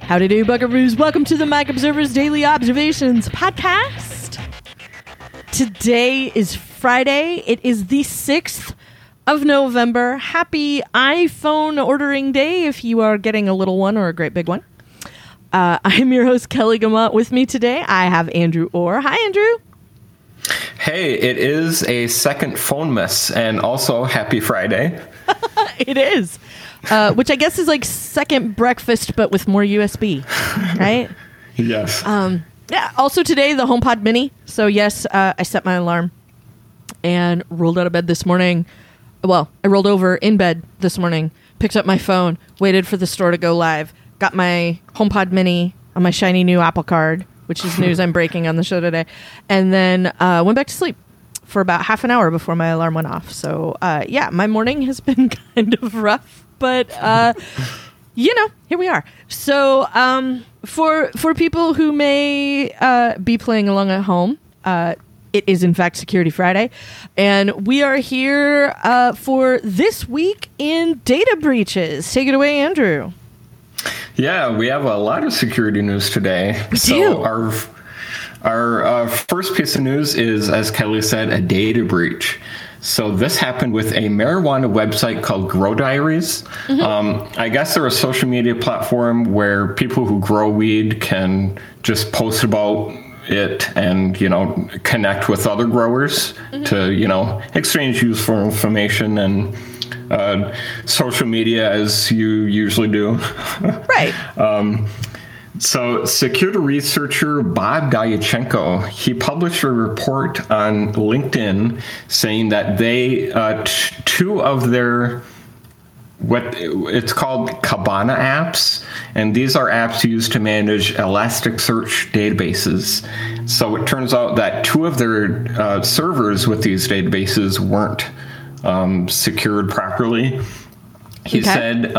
Howdy do, buckaroos. Welcome to the Mac Observer's Daily Observations podcast. Today is Friday. It is the 6th of November. Happy iPhone ordering day if you are getting a little one or a great big one. I'm your host, Kelly Gamut. With me today, I have Andrew Orr. Hi, Andrew. Hey, it is a second phone miss, and also happy Friday. It is. Which I guess is like second breakfast, but with more USB, right? Yes. Yeah. Also today, the HomePod Mini. So yes, I set my alarm and rolled out of bed this morning. Well, I rolled over in bed this morning, picked up my phone, waited for the store to go live, got my HomePod Mini on my shiny new Apple Card, which is news I'm breaking on the show today, and then went back to sleep for about half an hour before my alarm went off. So yeah, my morning has been kind of rough. But, here we are. So for people who may be playing along at home, it is, in fact, Security Friday. And we are here for This Week in Data Breaches. Take it away, Andrew. Yeah, we have a lot of security news today. We do. Our first piece of news is, as Kelly said, a data breach. So this happened with a marijuana website called Grow Diaries. Mm-hmm. I guess they're a social media platform where people who grow weed can just post about it and, connect with other growers to, exchange useful information and social media as you usually do. Right. So security researcher Bob Diachenko, he published a report on LinkedIn saying that they, two of their, what it's called Kibana apps, and these are apps used to manage Elasticsearch databases. So it turns out that two of their servers with these databases weren't secured properly. He said...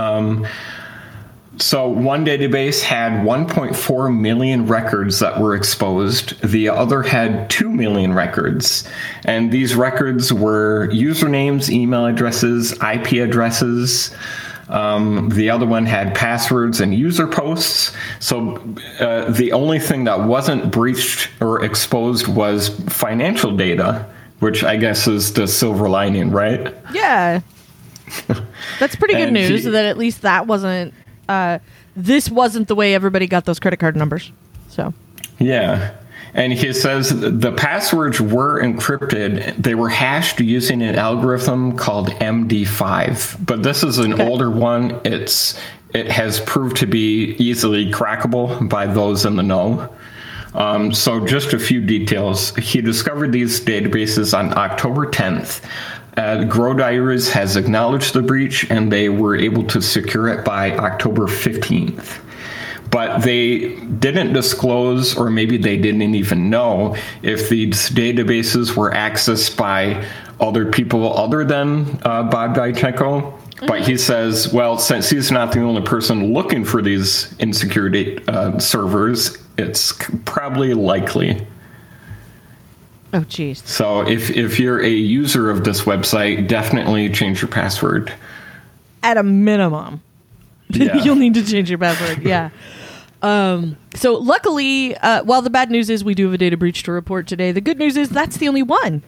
So one database had 1.4 million records that were exposed. The other had 2 million records. And these records were usernames, email addresses, IP addresses. The other one had passwords and user posts. So the only thing that wasn't breached or exposed was financial data, which I guess is the silver lining, right? Yeah. That's pretty good news that at least that wasn't... this wasn't the way everybody got those credit card numbers. So, yeah. And he says the passwords were encrypted. They were hashed using an algorithm called MD5. But this is an older one. It has proved to be easily crackable by those in the know. So just a few details. He discovered these databases on October 10th. Grow Diaries has acknowledged the breach, and they were able to secure it by October 15th. But they didn't disclose, or maybe they didn't even know, if these databases were accessed by other people other than Bob Diachenko. Mm-hmm. But he says, well, since he's not the only person looking for these insecure servers, it's probably likely. Oh, geez. So if you're a user of this website, definitely change your password. At a minimum. Yeah. You'll need to change your password. Yeah. So luckily, while the bad news is we do have a data breach to report today, the good news is that's the only one.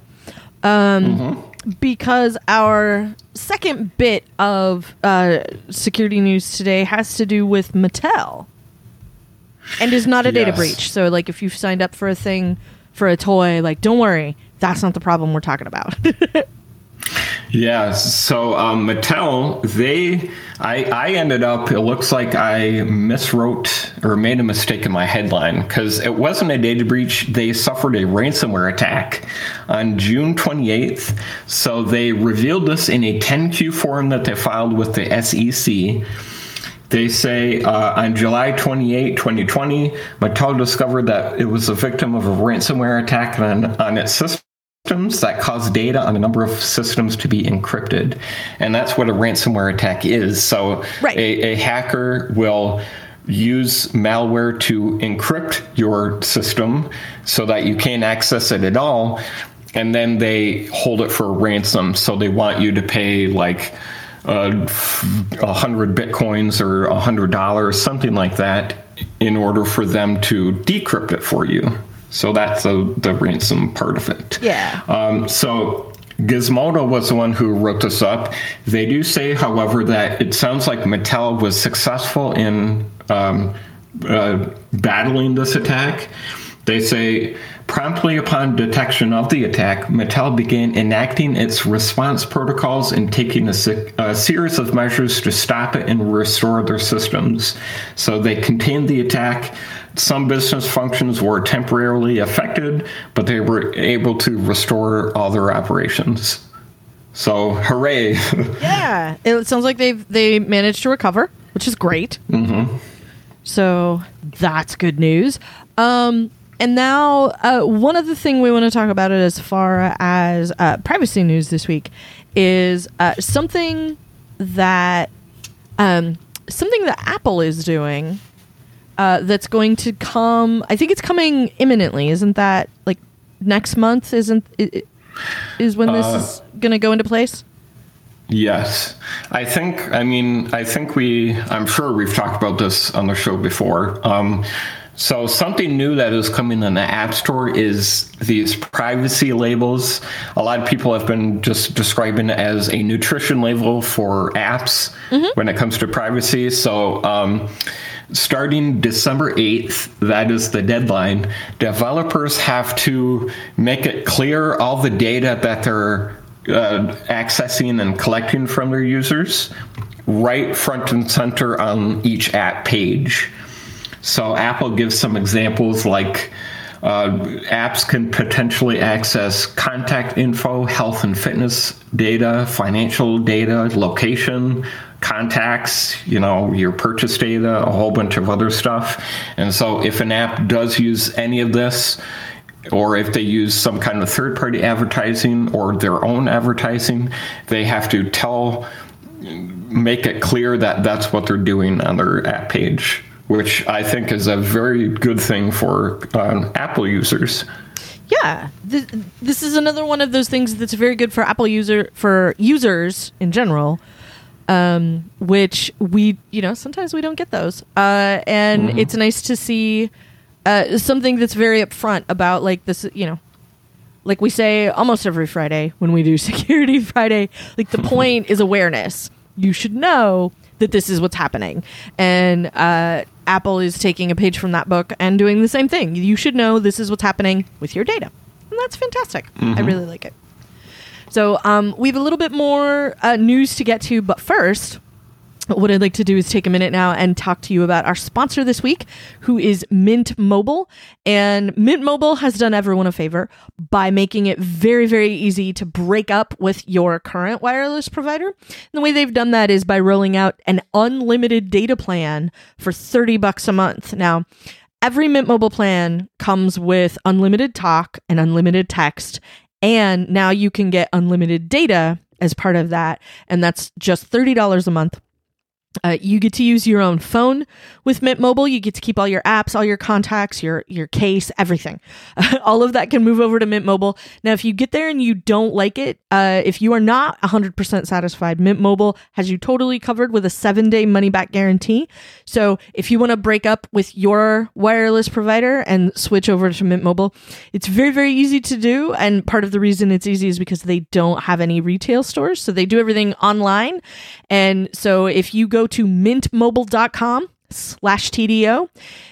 Because our second bit of security news today has to do with Mattel. And is not a data breach. So like if you've signed up for a thing... for a toy, like, don't worry, that's not the problem we're talking about. Yeah, so Mattel, I ended up, it looks like I miswrote or made a mistake in my headline because it wasn't a data breach. They suffered a ransomware attack on June 28th. So they revealed this in a 10Q form that they filed with the SEC. They say on July 28, 2020, Mattel discovered that it was a victim of a ransomware attack on its systems that caused data on a number of systems to be encrypted. And that's what a ransomware attack is. So a hacker will use malware to encrypt your system so that you can't access it at all. And then they hold it for a ransom. So they want you to pay like 100 Bitcoins or $100, something like that, in order for them to decrypt it for you. So that's the ransom part of it. Yeah. So Gizmodo was the one who wrote this up. They do say, however, that it sounds like Mattel was successful in battling this attack. They say, promptly upon detection of the attack, Mattel began enacting its response protocols and taking a series of measures to stop it and restore their systems. So they contained the attack. Some business functions were temporarily affected, but they were able to restore all their operations. So, hooray. Yeah, it sounds like they managed to recover, which is great. Mm-hmm. So, that's good news. And now, one other thing we want to talk about as far as privacy news this week is something that Apple is doing that's going to come. I think it's coming imminently. Isn't that like next month? Is when this is going to go into place? Yes. I'm sure we've talked about this on the show before. So something new that is coming in the App Store is these privacy labels. A lot of people have been just describing it as a nutrition label for apps when it comes to privacy. So starting December 8th, that is the deadline, developers have to make it clear all the data that they're accessing and collecting from their users right front and center on each app page. So Apple gives some examples like apps can potentially access contact info, health and fitness data, financial data, location, contacts, your purchase data, a whole bunch of other stuff. And so if an app does use any of this, or if they use some kind of third-party advertising or their own advertising, they have to make it clear that that's what they're doing on their app page, which I think is a very good thing for Apple users. Yeah, this is another one of those things that's very good for users in general, which we, sometimes we don't get those. And it's nice to see something that's very upfront about like this, like we say almost every Friday when we do Security Friday, like the point is awareness. You should know that this is what's happening. And Apple is taking a page from that book and doing the same thing. You should know this is what's happening with your data. And that's fantastic. I really like it. So we have a little bit more news to get to, but first, what I'd like to do is take a minute now and talk to you about our sponsor this week, who is Mint Mobile. And Mint Mobile has done everyone a favor by making it very, very easy to break up with your current wireless provider. And the way they've done that is by rolling out an unlimited data plan for $30 a month. Now, every Mint Mobile plan comes with unlimited talk and unlimited text, and now you can get unlimited data as part of that, and that's just $30 a month. You get to use your own phone with Mint Mobile. You get to keep all your apps, all your contacts, your case, everything. All of that can move over to Mint Mobile. Now, if you get there and you don't like it, if you are not 100% satisfied, Mint Mobile has you totally covered with a 7-day money-back guarantee. So if you want to break up with your wireless provider and switch over to Mint Mobile, it's very, very easy to do. And part of the reason it's easy is because they don't have any retail stores. So they do everything online. And so if you go to mintmobile.com/TDO,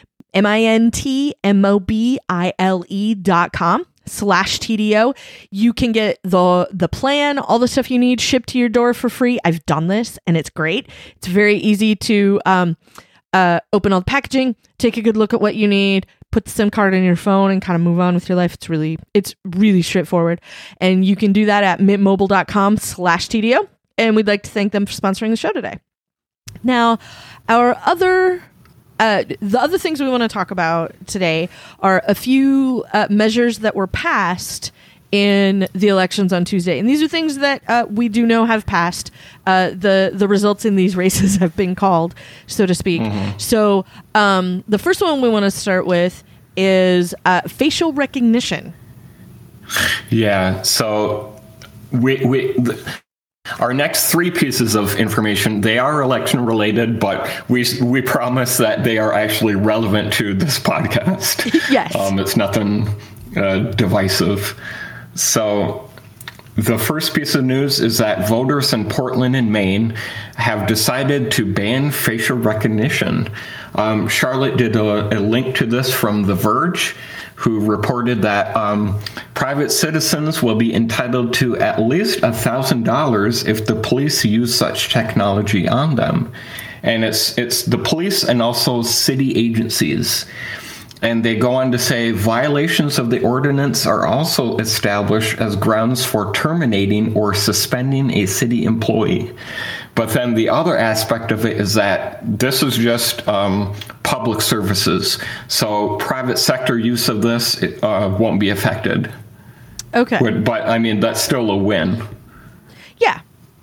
mintmobile.com/TDO, you can get the plan, all the stuff you need shipped to your door for free. I've done this and it's great. It's very easy to open all the packaging, take a good look at what you need, put the SIM card in your phone and kind of move on with your life. It's really straightforward. And you can do that at mintmobile.com/TDO. And we'd like to thank them for sponsoring the show today. Now, the other things we want to talk about today are a few measures that were passed in the elections on Tuesday. And these are things that we do know have passed. The results in these races have been called, so to speak. So the first one we want to start with is facial recognition. Yeah, so Our next three pieces of information, they are election related, but we promise that they are actually relevant to this podcast. Yes. It's nothing divisive. So the first piece of news is that voters in Portland and Maine have decided to ban facial recognition. Charlotte did a link to this from The Verge, who reported that private citizens will be entitled to at least $1,000 if the police use such technology on them. And it's the police and also city agencies. And they go on to say violations of the ordinance are also established as grounds for terminating or suspending a city employee. But then the other aspect of it is that this is just public services. So private sector use of this won't be affected. Okay. But I mean, that's still a win. Yeah.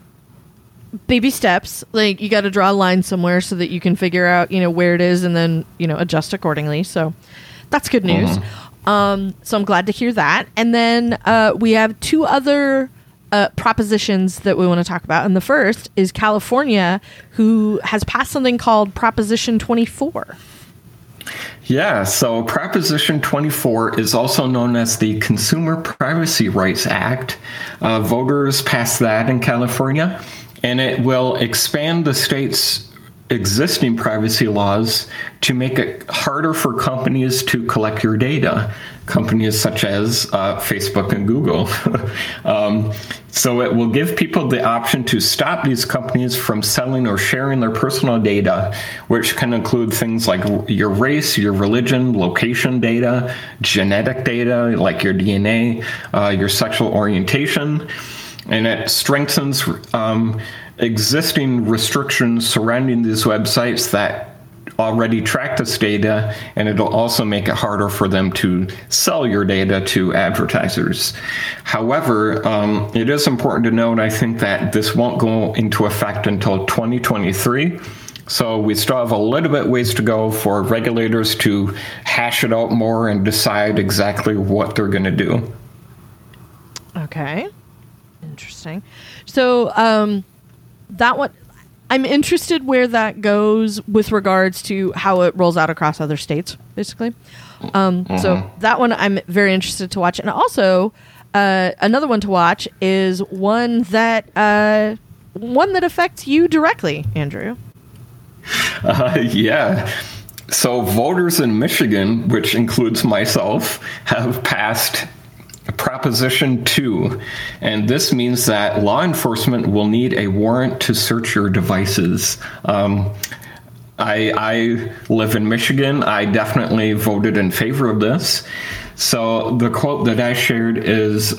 Baby steps. Like, you got to draw a line somewhere so that you can figure out, where it is and then, adjust accordingly. So that's good news. So I'm glad to hear that. And then we have two other propositions that we want to talk about. And the first is California, who has passed something called Proposition 24. Yeah, so Proposition 24 is also known as the Consumer Privacy Rights Act. Voters passed that in California, and it will expand the state's existing privacy laws to make it harder for companies to collect your data, companies such as Facebook and Google. So it will give people the option to stop these companies from selling or sharing their personal data, which can include things like your race, your religion, location data, genetic data, like your DNA, your sexual orientation. And it strengthens existing restrictions surrounding these websites that already track this data, and it'll also make it harder for them to sell your data to advertisers. However, it is important to note, I think, that this won't go into effect until 2023. So we still have a little bit ways to go for regulators to hash it out more and decide exactly what they're going to do. Okay. Interesting. So that one, I'm interested where that goes with regards to how it rolls out across other states, basically. So that one I'm very interested to watch. And also, another one to watch is one that affects you directly, Andrew. Yeah. So voters in Michigan, which includes myself, have passed Proposition 2, and this means that law enforcement will need a warrant to search your devices. I live in Michigan. I definitely voted in favor of this. So the quote that I shared is,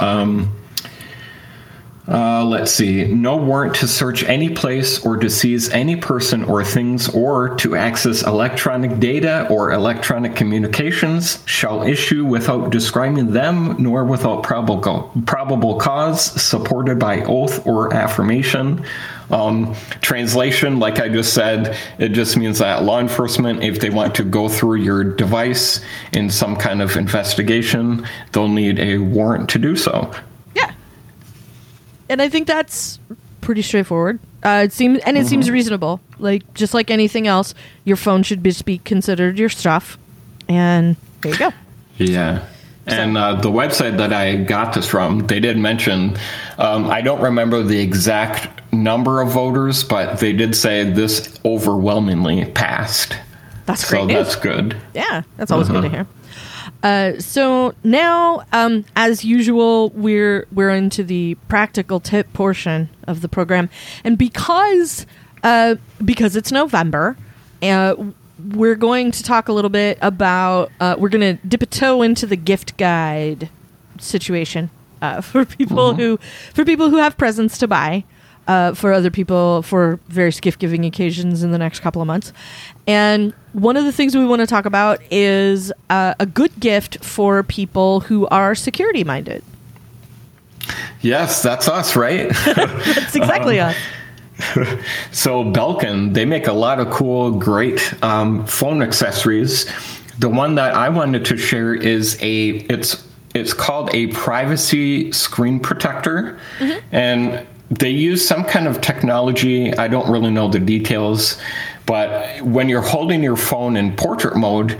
let's see, no warrant to search any place or to seize any person or things or to access electronic data or electronic communications shall issue without describing them nor without probable cause supported by oath or affirmation. Translation, like I just said, it just means that law enforcement, if they want to go through your device in some kind of investigation, they'll need a warrant to do so. Yeah. And I think that's pretty straightforward. It seems reasonable. Like, just like anything else, your phone should be considered your stuff. And there you go. Yeah. And the website that I got this from, they did mention, I don't remember the exact number of voters, but they did say this overwhelmingly passed. That's great news. So that's good. Yeah, that's always good to hear. So now, as usual, we're into the practical tip portion of the program, and because it's November, we're going to talk a little bit about. We're going to dip a toe into the gift guide situation for people who have presents to buy. For other people for various gift-giving occasions in the next couple of months. And one of the things we want to talk about is a good gift for people who are security-minded. Yes, that's us, right? That's exactly us. So Belkin, they make a lot of cool, great phone accessories. The one that I wanted to share is it's called a privacy screen protector. And they use some kind of technology. I don't really know the details, but when you're holding your phone in portrait mode,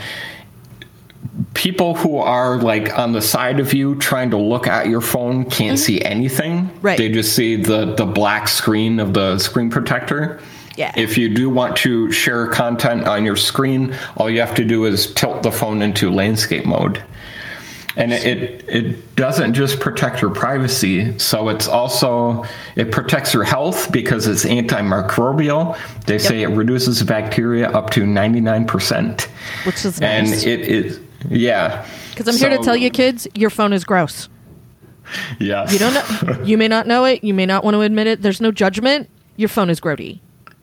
people who are like on the side of you trying to look at your phone can't see anything. Right. They just see the black screen of the screen protector. Yeah. If you do want to share content on your screen, all you have to do is tilt the phone into landscape mode. And it doesn't just protect your privacy, so it protects your health because it's antimicrobial. They say it reduces bacteria up to 99%. Which is nice. And it is, yeah. Because I'm here to tell you, kids, your phone is gross. Yes. You don't know. You may not know it. You may not want to admit it. There's no judgment. Your phone is grody.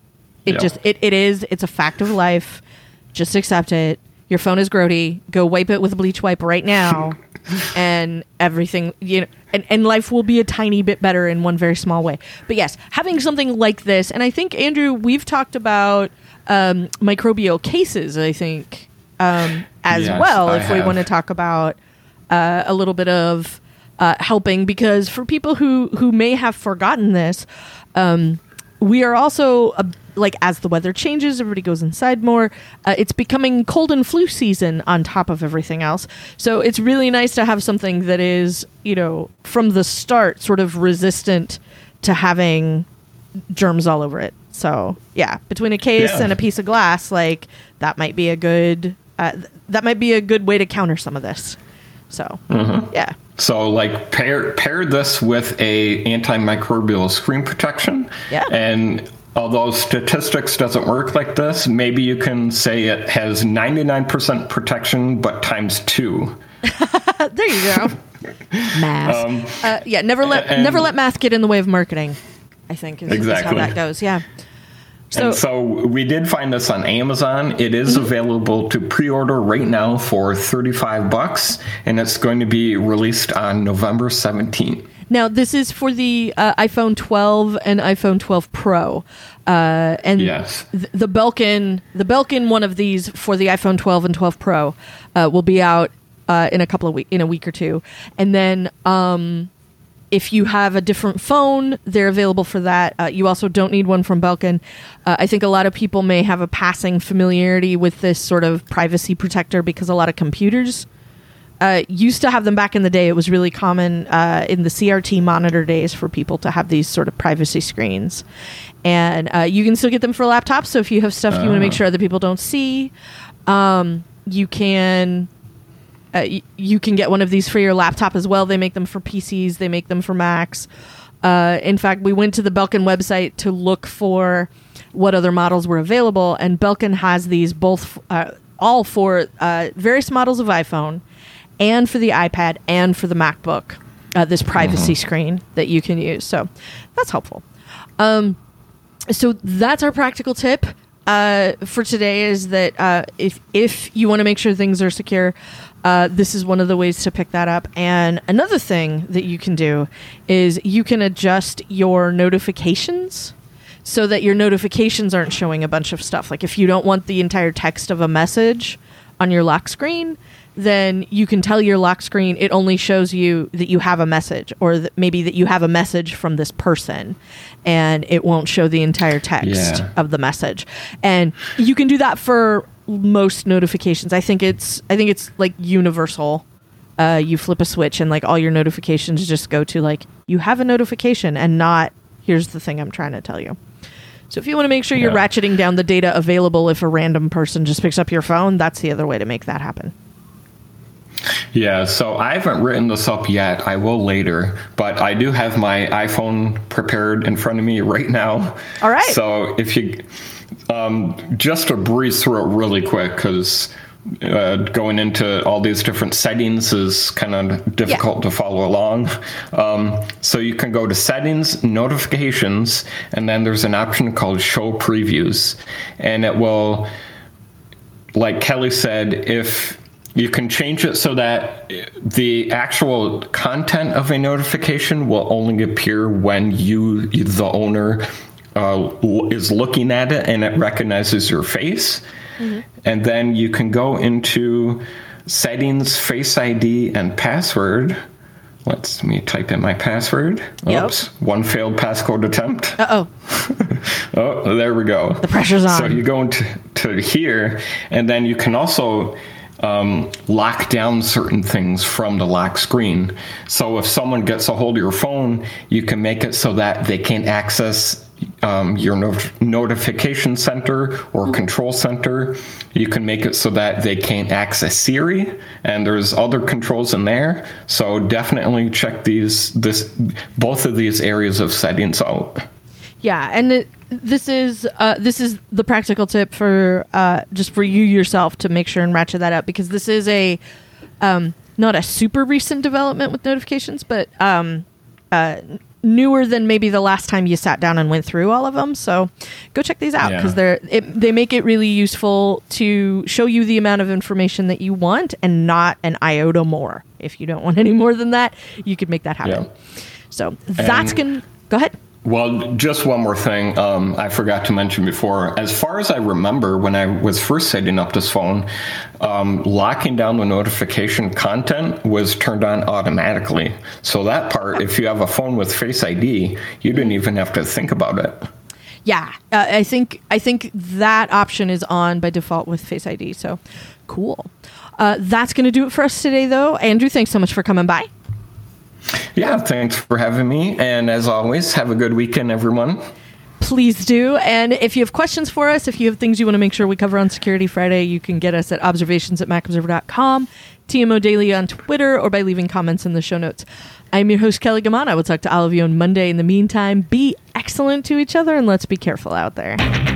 It is. It's a fact of life. Just accept it. Your phone is grody. Go wipe it with a bleach wipe right now, and everything, and life will be a tiny bit better in one very small way. But yes, having something like this, and I think, Andrew, we've talked about microbial cases, I think, as well, if we want to talk about a little bit of helping, because for people who may have forgotten this, we are also like, as the weather changes, everybody goes inside more. It's becoming cold and flu season on top of everything else. So it's really nice to have something that is, from the start, sort of resistant to having germs all over it. So yeah, between a case and a piece of glass, like that might be a good way to counter some of this. So yeah. So like pair this with a antimicrobial screen protection. Yeah. And although statistics doesn't work like this, maybe you can say it has 99% protection, but times 2. There you go. Math. Never let math get in the way of marketing, I think is how that goes. Yeah. So we did find this on Amazon. It is available to pre-order right now for $35, and it's going to be released on November 17th. Now, this is for the iPhone 12 and iPhone 12 Pro. And yes. The Belkin one of these for the iPhone 12 and 12 Pro will be out in a week or two. And then if you have a different phone, they're available for that. You also don't need one from Belkin. I think a lot of people may have a passing familiarity with this sort of privacy protector because a lot of computers used to have them back in the day. It was really common in the CRT monitor days for people to have these sort of privacy screens. And you can still get them for laptops. So if you have stuff you want to make sure other people don't see, you can get one of these for your laptop as well. They make them for PCs. They make them for Macs. In fact, we went to the Belkin website to look for what other models were available. And Belkin has these both all for various models of iPhone, and for the iPad, and for the MacBook, this privacy screen that you can use. So that's helpful. So that's our practical tip for today, is that if you want to make sure things are secure, this is one of the ways to pick that up. And another thing that you can do is you can adjust your notifications so that your notifications aren't showing a bunch of stuff. Like if you don't want the entire text of a message on your lock screen, then you can tell your lock screen it only shows you that you have a message, or maybe that you have a message from this person, and it won't show the entire text of the message. And you can do that for most notifications. I think it's like universal. You flip a switch and like all your notifications just go to like, you have a notification, and not, here's the thing I'm trying to tell you. So if you want to make sure you're ratcheting down the data available if a random person just picks up your phone, that's the other way to make that happen. Yeah, so I haven't written this up yet. I will later, but I do have my iPhone prepared in front of me right now. All right. So if you, just to breeze through it really quick, because going into all these different settings is kind of difficult to follow along. So you can go to settings, notifications, and then there's an option called show previews. And it will, like Kelly said, if you can change it so that the actual content of a notification will only appear when you, the owner, is looking at it and it recognizes your face. Mm-hmm. And then you can go into settings, Face ID, and password, Let me type in my password. Yep. Oops, one failed passcode attempt. Uh-oh. Oh, there we go. The pressure's on. So you go to here, and then you can also lock down certain things from the lock screen. So if someone gets a hold of your phone, you can make it so that they can't access your notification center or control center. You can make it so that they can't access Siri, and there's other controls in there. So definitely check both of these areas of settings out. Yeah, and this is the practical tip for just for you yourself to make sure and ratchet that up, because this is a not a super recent development with notifications, but newer than maybe the last time you sat down and went through all of them. So go check these out, because they make it really useful to show you the amount of information that you want and not an iota more. If you don't want any more than that, you could make that happen. Yeah. So that's going to... Go ahead. Well, just one more thing I forgot to mention before. As far as I remember, when I was first setting up this phone, locking down the notification content was turned on automatically. So that part, if you have a phone with Face ID, you didn't even have to think about it. Yeah, I think that option is on by default with Face ID. So cool. That's going to do it for us today, though. Andrew, thanks so much for coming by. Yeah, thanks for having me. And as always, have a good weekend, everyone. Please do. And if you have questions for us, if you have things you want to make sure we cover on Security Friday, you can get us at observations@macobserver.com, TMO Daily on Twitter, or by leaving comments in the show notes. I'm your host, Kelly Gaman. I will talk to all of you on Monday. In the meantime, be excellent to each other, and let's be careful out there.